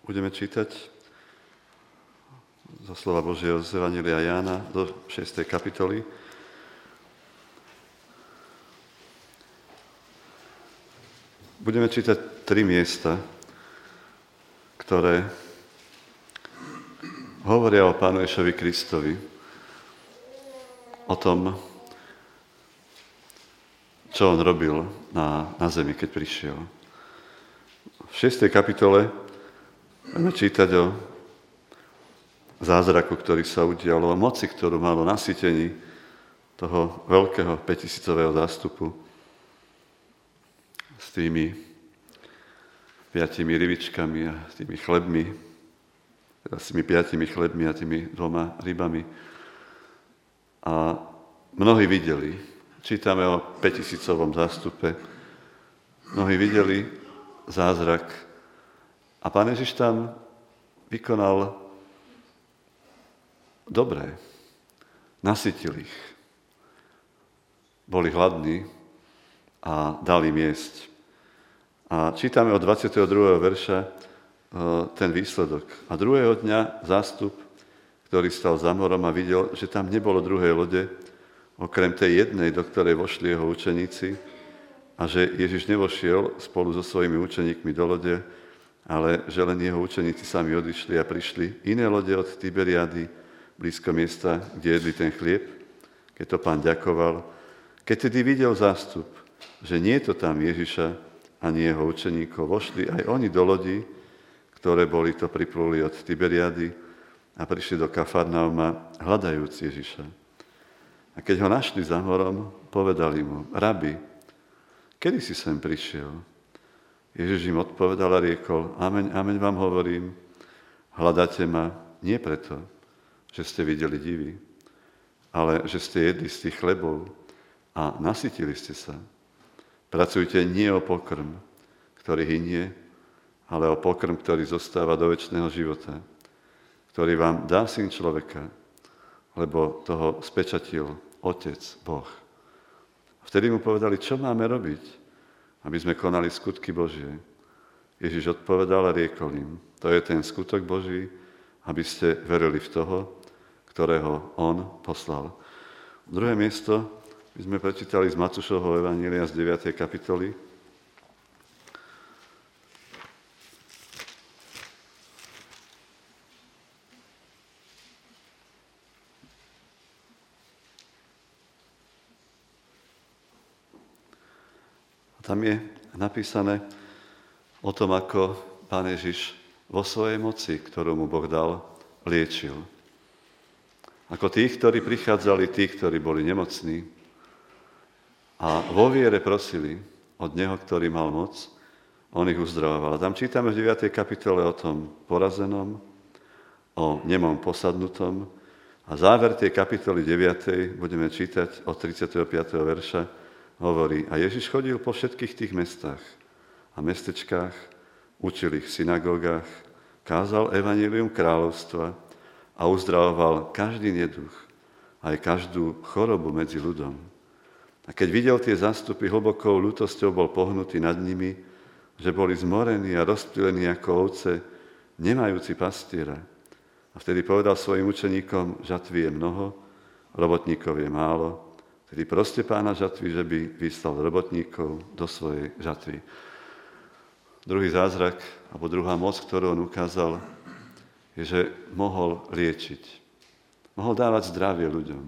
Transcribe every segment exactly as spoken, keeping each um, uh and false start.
Budeme čítať zo slova Božieho z Evanjelia Jána do šiestej kapitoly. Budeme čítať tri miesta, ktoré hovoria o Pánu Ježišovi Kristovi, o tom, čo on robil na, na zemi, keď prišiel. V šiestej kapitole budeme čítať o zázraku, ktorý sa udial, o moci, ktorú malo nasytení toho veľkého päťtisícového zástupu s tými piatimi rybičkami a s tými chlebmi, teda s tými piatimi chlebmi a tými dvoma rybami. A mnohí videli, čítame o päťtisícovom zástupe, mnohí videli zázrak a Pán Ježiš tam vykonal dobré, nasytil ich. Boli hladní a dali im jesť. A čítame od dvadsiateho druhého verša ten výsledok. A druhého dňa zástup, ktorý stal za morom a videl, že tam nebolo druhej lode, okrem tej jednej, do ktorej vošli jeho učeníci, a že Ježiš nevošiel spolu so svojimi učeníkmi do lode, ale že len jeho učeníci sami odišli a prišli iné lode od Tiberiády, blízko miesta, kde jedli ten chlieb, keď to Pán ďakoval. Keď tedy videl zástup, že nie je to tam Ježiša ani jeho učeníkov, vošli aj oni do lodí, ktoré boli to pripluli od Tiberiády a prišli do Kafarnauma, hľadajúc Ježiša. A keď ho našli za morom, povedali mu: Rabi, kedy si sem prišiel? Ježiš im odpovedal a riekol: Ameň, ameň vám hovorím, hľadáte ma nie preto, že ste videli divy, ale že ste jedli z tých chlebov a nasytili ste sa. Pracujte nie o pokrm, ktorý hynie, ale o pokrm, ktorý zostáva do večného života, ktorý vám dá Syn človeka, lebo toho spečatil Otec, Boh. Vtedy mu povedali: čo máme robiť, aby sme konali skutky Božie? Ježiš odpovedal a riekol im: to je ten skutok Boží, aby ste verili v toho, ktorého on poslal. Druhé miesto by sme prečítali z Matúšovho evanjelia z deviatej kapitoly. Tam je napísané o tom, ako Pán Ježiš vo svojej moci, ktorú mu Boh dal, liečil. Ako tých, ktorí prichádzali, tí, ktorí boli nemocní a vo viere prosili od Neho, ktorý mal moc, on ich uzdravoval. A tam čítame v deviatej kapitole o tom porazenom, o nemom posadnutom a záver tej kapitoly deviatej budeme čítať od tridsiateho piateho verša, hovorí: a Ježiš chodil po všetkých tých mestách a mestečkách, učil ich v synagógach, kázal evanjelium kráľovstva a uzdravoval každý neduch, aj každú chorobu medzi ľudom. A keď videl tie zástupy, hlbokou ľútosťou bol pohnutý nad nimi, že boli zmorení a rozptýlení ako ovce, nemajúci pastiera. A vtedy povedal svojim učeníkom: žatvy je mnoho, robotníkov je málo, tedy proste Pána žatvy, že by vyslal robotníkov do svojej žatvy. Druhý zázrak, alebo druhá moc, ktorú on ukázal, je, že mohol liečiť. Mohol dávať zdravie ľuďom.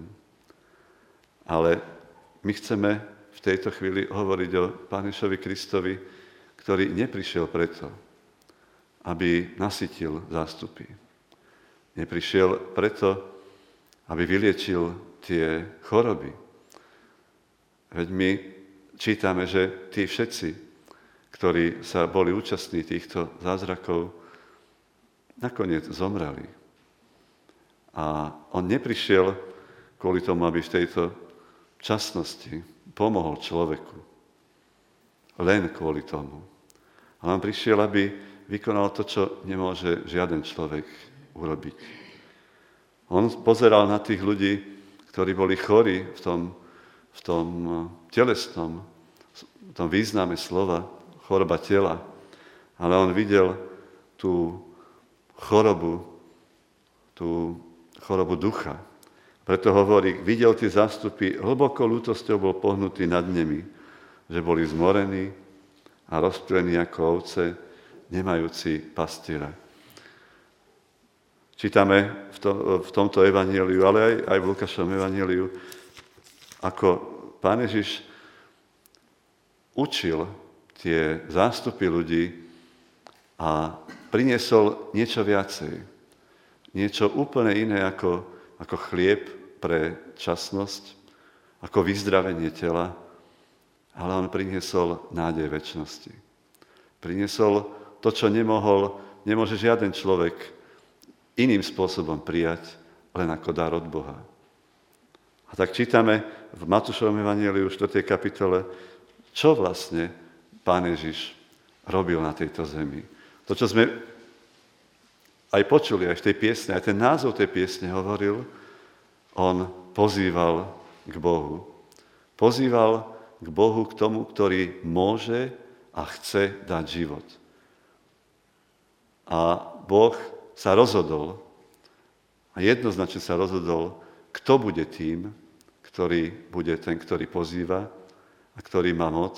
Ale my chceme v tejto chvíli hovoriť o Pánovi Kristovi, ktorý neprišiel preto, aby nasytil zástupy. Neprišiel preto, aby vyliečil tie choroby. Veď my čítame, že tí všetci, ktorí sa boli účastní týchto zázrakov, nakoniec zomreli. A on neprišiel kvôli tomu, aby v tejto časnosti pomohol človeku. Len kvôli tomu. Ale on prišiel, aby vykonal to, čo nemôže žiaden človek urobiť. On pozeral na tých ľudí, ktorí boli chorí v tom, v tom telesnom, v tom význame slova, choroba tela. Ale on videl tú chorobu, tú chorobu ducha. Preto hovorí, videl tie zástupy, hlboko ľútosťou bol pohnutý nad nimi, že boli zmorení a rozptýlení ako ovce, nemajúci pastiera. Čítame v, to, v tomto evanjeliu, ale aj, aj v Lukášovom evanjeliu, ako Pán Ježiš učil tie zástupy ľudí a priniesol niečo viacej. Niečo úplne iné ako, ako chlieb pre časnosť, ako vyzdravenie tela, ale on priniesol nádej večnosti. Priniesol to, čo nemohol, nemôže žiaden človek iným spôsobom prijať, len ako dar od Boha. A tak čítame v Matúšovom evanjeliu v štvrtej kapitole, čo vlastne Pán Ježiš robil na tejto zemi. To, čo sme aj počuli, aj v tej piesne, aj ten názov tej piesne hovoril, on pozýval k Bohu. Pozýval k Bohu, k tomu, ktorý môže a chce dať život. A Boh sa rozhodol, a jednoznačne sa rozhodol, kto bude tým, ktorý bude ten, ktorý pozýva a ktorý má moc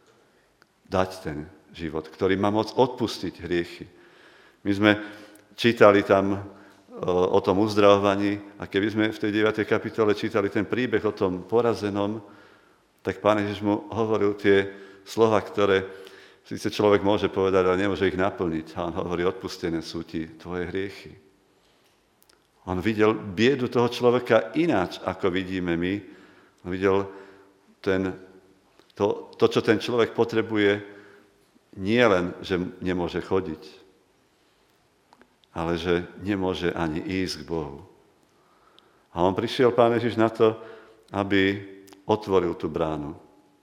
dať ten život, ktorý má moc odpustiť hriechy. My sme čítali tam o tom uzdravovaní a keby sme v tej deviatej kapitole čítali ten príbeh o tom porazenom, tak Pán Ježiš mu hovoril tie slova, ktoré síce človek môže povedať, ale nemôže ich naplniť. A on hovorí, odpustené sú ti tvoje hriechy. On videl biedu toho človeka ináč, ako vidíme my. On videl ten, to, to, čo ten človek potrebuje, nie len, že nemôže chodiť, ale že nemôže ani ísť k Bohu. A on prišiel, Pán Ježiš, na to, aby otvoril tú bránu.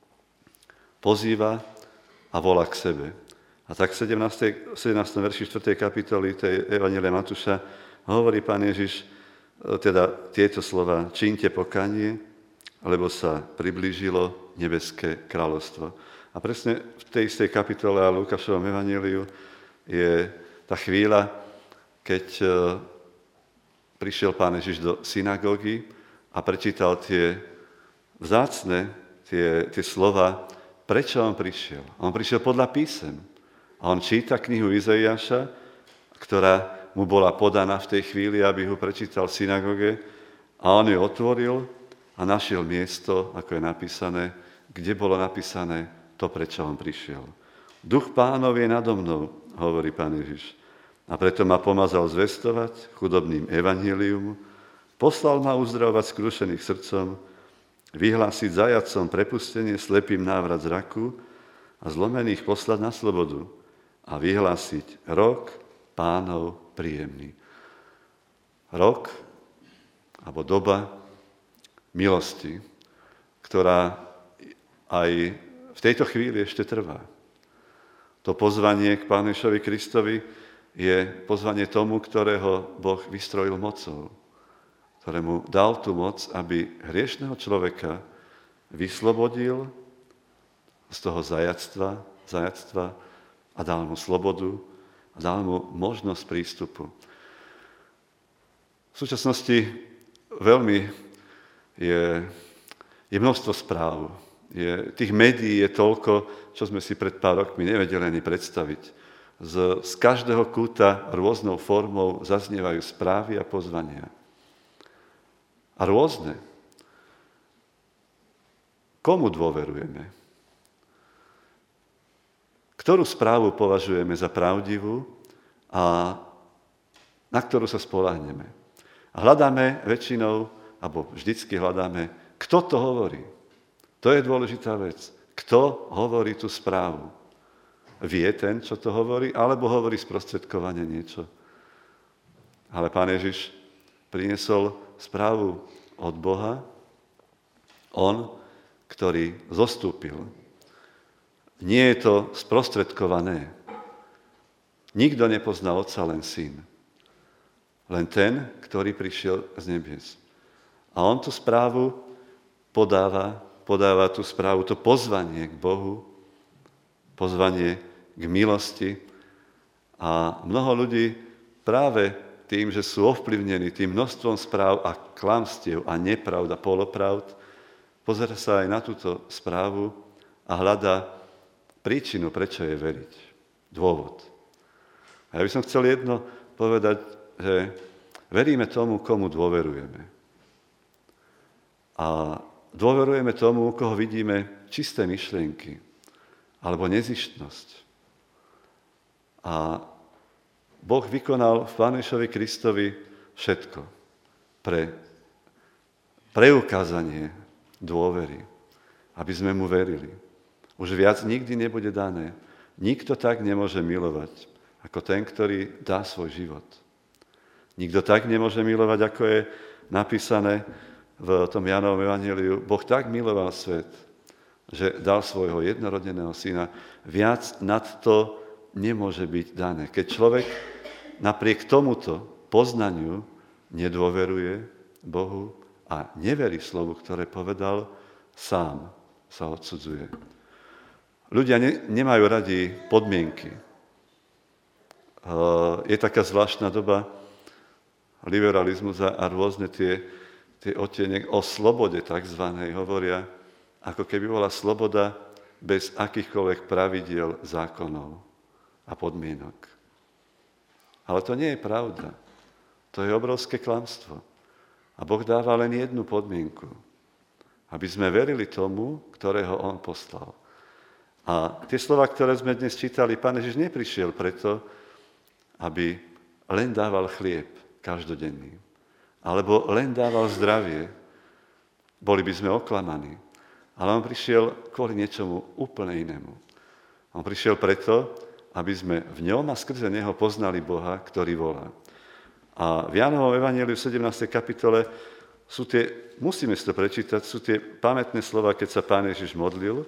Pozýva a volá k sebe. A tak v sedemnástom verši štvrtej kapitoly tej Evanjelia Matúša hovorí Pán Ježiš teda tieto slova: čínte pokánie, lebo sa priblížilo nebeské kráľovstvo. A presne v tej istej kapitole a Lukášovom evanjeliu je tá chvíľa, keď prišiel Pán Ježiš do synagógy a prečítal tie vzácne, tie, tie slova, prečo on prišiel. On prišiel podľa písem. A on číta knihu Izaiáša, ktorá mu bola podaná v tej chvíli, aby ho prečítal v synagóge, a on ju otvoril a našiel miesto, ako je napísané, kde bolo napísané to, prečo on prišiel. Duch Pánov je nado mnou, hovorí Pán Ježiš. A preto ma pomazal zvestovať chudobným evanjelium, poslal ma uzdravovať skrušených srdcom, vyhlásiť zajatcom prepustenie, slepým návrat zraku a zlomených poslať na slobodu a vyhlásiť rok Pánov príjemný. Rok, alebo doba milosti, ktorá aj v tejto chvíli ešte trvá. To pozvanie k Pánu Ježišovi Kristovi je pozvanie tomu, ktorého Boh vystrojil mocou, ktorému dal tú moc, aby hriešného človeka vyslobodil z toho zajatstva, zajatstva a dal mu slobodu a dal mu možnosť prístupu. V súčasnosti veľmi je, je množstvo správ. Je, tých médií je toľko, čo sme si pred pár rokmi nevedeli ani predstaviť. Z, z každého kúta rôznou formou zaznievajú správy a pozvania. A rôzne. Komu dôverujeme? Ktorú správu považujeme za pravdivú a na ktorú sa spoľahneme? A hľadáme väčšinou, alebo vždycky hľadáme, kto to hovorí. To je dôležitá vec. Kto hovorí tú správu? Vie ten, čo to hovorí, alebo hovorí sprostredkovane niečo. Ale Pán Ježiš priniesol správu od Boha, on, ktorý zostúpil. Nie je to sprostredkované. Nikto nepozná Otca, len Syn. Len ten, ktorý prišiel z nebies. A on tú správu podáva, podáva tú správu, to pozvanie k Bohu, pozvanie k milosti. A mnoho ľudí práve tým, že sú ovplyvnení tým množstvom správ a klamstiev a nepravd a polopravd, pozerá sa aj na túto správu a hľadá príčinu, prečo je veriť. Dôvod. A ja by som chcel jedno povedať, že veríme tomu, komu dôverujeme. A dôverujeme tomu, u koho vidíme čisté myšlienky alebo nezištnosť. A Boh vykonal v Pánu Ježišovi Kristovi všetko pre preukázanie dôvery, aby sme mu verili. Už viac nikdy nebude dané. Nikto tak nemôže milovať, ako ten, ktorý dá svoj život. Nikto tak nemôže milovať, ako je napísané v tom Jánovom evanjeliu. Boh tak miloval svet, že dal svojho jednorodeného syna. Viac nad to nemôže byť dané. Keď človek napriek tomuto poznaniu nedôveruje Bohu a neverí slovu, ktoré povedal, sám sa odsudzuje. Ľudia ne, nemajú radi podmienky. Je taká zvláštna doba liberalizmus a rôzne tie, tie odtiene o slobode takzvanej hovoria, ako keby bola sloboda bez akýchkoľvek pravidiel, zákonov a podmienok. Ale to nie je pravda. To je obrovské klamstvo. A Boh dáva len jednu podmienku. Aby sme verili tomu, ktorého on poslal. A tie slova, ktoré sme dnes čítali, Pán Ježiš neprišiel preto, aby len dával chlieb každodenný. Alebo len dával zdravie. Boli by sme oklamaní. Ale on prišiel kvôli niečomu úplne inému. On prišiel preto, aby sme v ňom a skrze neho poznali Boha, ktorý volá. A v Jánovom evanjeliu v sedemnástej kapitole sú tie, musíme si to prečítať, sú tie pamätné slova, keď sa Pán Ježiš modlil.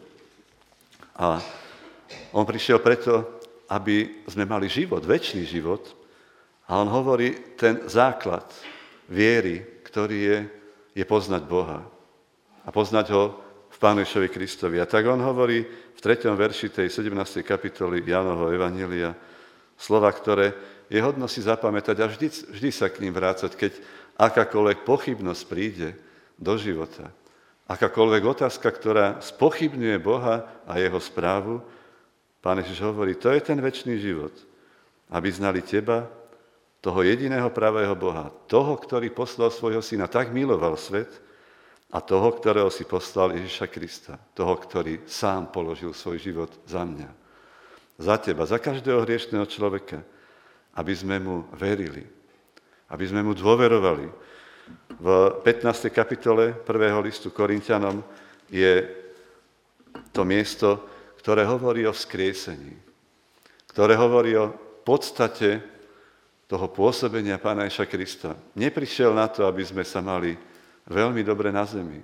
A on prišiel preto, aby sme mali život, večný život. A on hovorí ten základ viery, ktorý je, je poznať Boha. A poznať ho v Pánu Ježišovi Kristovi. A tak on hovorí v treťom verši tej sedemnástej kapitoly Jánovho evanjelia slova, ktoré je hodno si zapamätať a vždy, vždy sa k ním vrácať, keď akákoľvek pochybnosť príde do života. Akákoľvek otázka, ktorá spochybňuje Boha a jeho správu, Pán Ježiš hovorí, to je ten večný život. Aby znali teba, toho jediného pravého Boha, toho, ktorý poslal svojho syna, tak miloval svet, a toho, ktorého si poslal Ježiša Krista, toho, ktorý sám položil svoj život za mňa, za teba, za každého hriešného človeka, aby sme mu verili, aby sme mu dôverovali. V pätnástej kapitole prvého listu Korinťanom je to miesto, ktoré hovorí o vzkriesení, ktoré hovorí o podstate toho pôsobenia Pána Ježiša Krista. Neprišiel na to, aby sme sa mali veľmi dobre na zemi,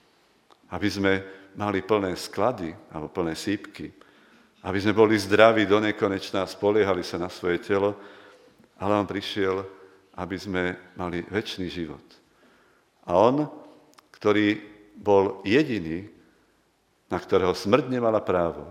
aby sme mali plné sklady alebo plné sípky, aby sme boli zdraví do nekonečna a spoliehali sa na svoje telo, ale on prišiel, aby sme mali večný život. A on, ktorý bol jediný, na ktorého smrť nemala právo,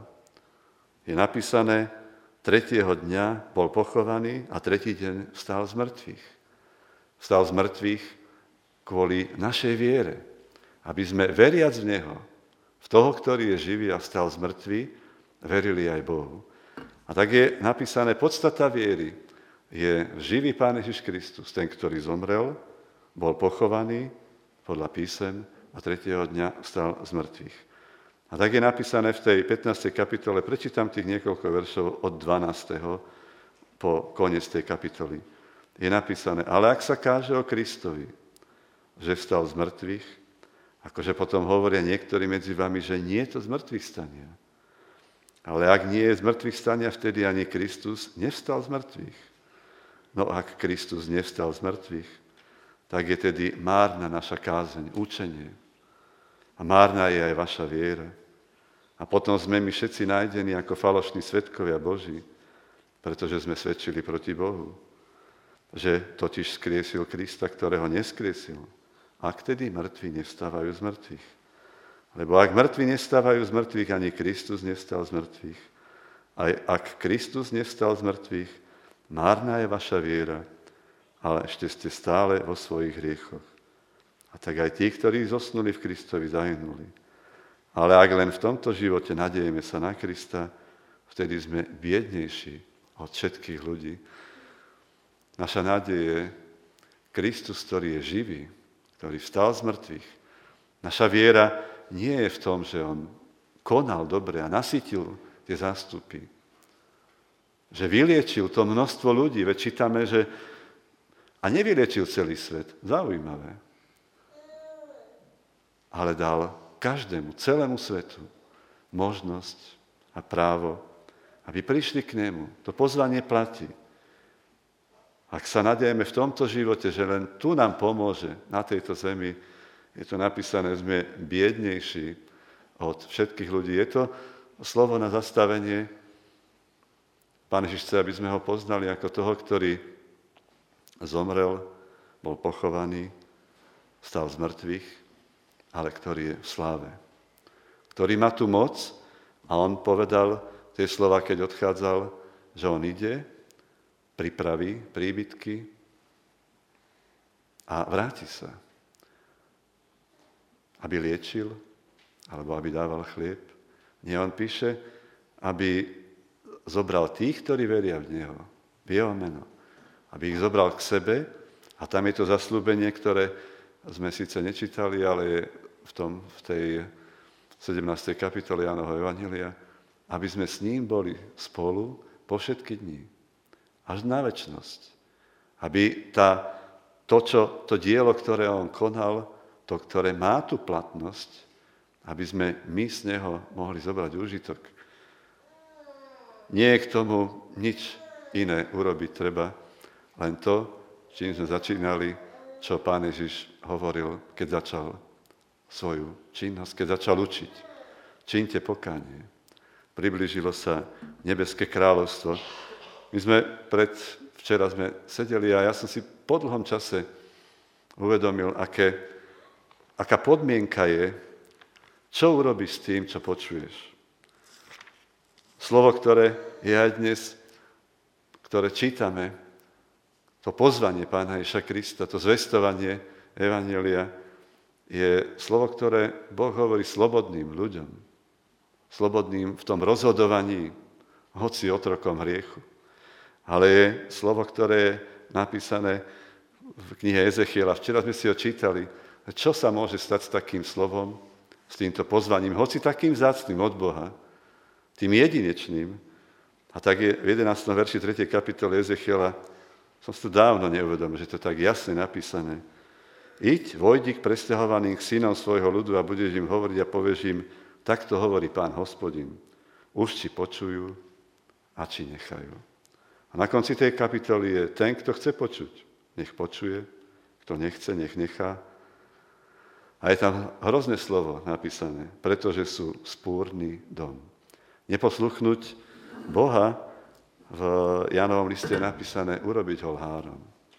je napísané, tretieho dňa bol pochovaný a tretí deň vstal z mŕtvych. Vstal z mŕtvych kvôli našej viere, aby sme veriac v Neho, v toho, ktorý je živý a vstal z mŕtvych, verili aj Bohu. A tak je napísané, podstata viery je živý Pán Ježiš Kristus, ten, ktorý zomrel, bol pochovaný podľa písem a tretieho dňa vstal z mŕtvych. A tak je napísané v tej pätnástej kapitole, prečítam tých niekoľko veršov od dvanásteho po koniec tej kapitoly. Je napísané, ale ak sa káže o Kristovi, že vstal z mŕtvych, akože potom hovoria niektorí medzi vami, že nie je to z mŕtvych stania. Ale ak nie je z mŕtvych stania, vtedy ani Kristus nevstal z mŕtvych. No ak Kristus nevstal z mŕtvych, tak je tedy márna naša kázeň, učenie. A márna je aj vaša viera. A potom sme my všetci nájdení ako falošní svedkovia Boží, pretože sme svedčili proti Bohu. Že totiž skriesil Krista, ktorého neskriesil. Ak tedy mŕtvi nevstávajú z mŕtvych. Lebo ak mŕtvi nevstávajú z mŕtvych, ani Kristus nevstal z mŕtvych. Aj ak Kristus nevstal z mŕtvych, márna je vaša viera, ale ešte ste stále vo svojich hriechoch. A tak aj tí, ktorí zosnuli v Kristovi, zahynuli. Ale ak len v tomto živote nadejeme sa na Krista, vtedy sme biednejší od všetkých ľudí. Naša nádej je Kristus, ktorý je živý, ktorý vstal z mŕtvych. Naša viera nie je v tom, že on konal dobre a nasytil tie zástupy. Že vyliečil to množstvo ľudí. Veď čítame, že a nevyliečil celý svet. Zaujímavé. Ale dal každému, celému svetu možnosť a právo, aby prišli k nemu. To pozvanie platí. Ak sa nadejeme v tomto živote, že len tu nám pomôže na tejto zemi, je to napísané, sme biednejší od všetkých ľudí. Je to slovo na zastavenie. Pán Ježiš chce, aby sme ho poznali ako toho, ktorý zomrel, bol pochovaný, stal z mŕtvych, ale ktorý je v sláve. Ktorý má tu moc a on povedal tie slova, keď odchádzal, že on ide, pripraví príbytky a vráti sa. Aby liečil, alebo aby dával chlieb. Nie, on píše, aby zobral tých, ktorí veria v Neho, v Jeho meno. Aby ich zobral k sebe a tam je to zasľúbenie, ktoré sme síce nečítali, ale je v, tom, v tej sedemnástej kapitole Jánovho evanjelia, aby sme s ním boli spolu po všetky dni. Až na večnosť. Aby tá, to, čo, to dielo, ktoré on konal, to, ktoré má tú platnosť, aby sme my z neho mohli zobrať úžitok. Nie je k tomu nič iné urobiť treba, len to, čím sme začínali, čo Pán Ježiš hovoril, keď začal svoju činnosť, keď začal učiť. Čiňte pokánie. Priblížilo sa nebeské kráľovstvo. My sme pred, včera sme sedeli a ja som si po dlhom čase uvedomil, aké, aká podmienka je, čo urobíš s tým, čo počuješ. Slovo, ktoré je aj dnes, ktoré čítame, to pozvanie Pána Ježiša Krista, to zvestovanie evanjelia, je slovo, ktoré Boh hovorí slobodným ľuďom. Slobodným v tom rozhodovaní, hoci otrokom hriechu. Ale je slovo, ktoré je napísané v knihe Ezechiela. Včera sme si ho čítali. Čo sa môže stať s takým slovom, s týmto pozvaním, hoci takým vzácnym od Boha, tým jedinečným. A tak je v jedenástom verši tretej kapitoly Ezechiela, som si to dávno neuvedomil, že to tak jasne napísané. Iď, vojdi k presťahovaným synom svojho ľudu a budeš im hovoriť a povieš im, takto hovorí Pán Hospodin. Už či počujú a či nechajú. A na konci tej kapitoly je ten, kto chce počuť, nech počuje, kto nechce, nech nechá. A je tam hrozné slovo napísané, pretože sú spúrny dom. Neposluchnúť Boha, v Jánovom liste je napísané urobiť ho lhárom.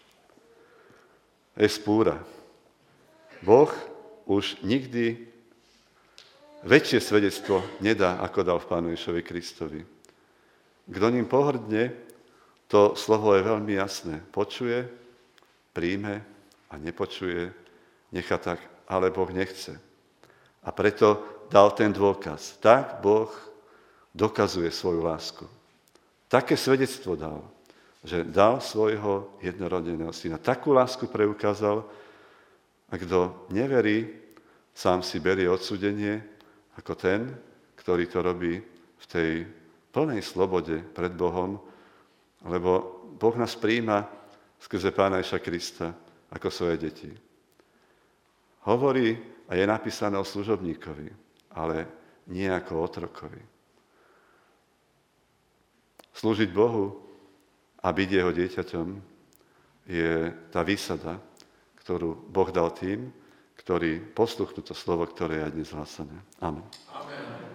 Je spúra. Boh už nikdy väčšie svedectvo nedá, ako dal v Pánu Ježišovi Kristovi. Kto ním pohrdne, to slovo je veľmi jasné. Počuje, príjme a nepočuje, nechá tak, ale Boh nechce. A preto dal ten dôkaz. Tak Boh dokazuje svoju lásku. Také svedectvo dal, že dal svojho jednorodeného syna. Takú lásku preukázal, a kto neverí, sám si berie odsúdenie ako ten, ktorý to robí v tej plnej slobode pred Bohom, lebo Boh nás prijíma skrze Pána Ježiša Krista ako svoje deti. Hovorí, a je napísané o služobníkovi, ale nie ako otrokovi. Slúžiť Bohu a byť jeho dieťaťom je tá výsada, ktorú Boh dal tým, ktorí posluchnú to slovo, ktoré je aj dnes hlásané. Amen. Amen.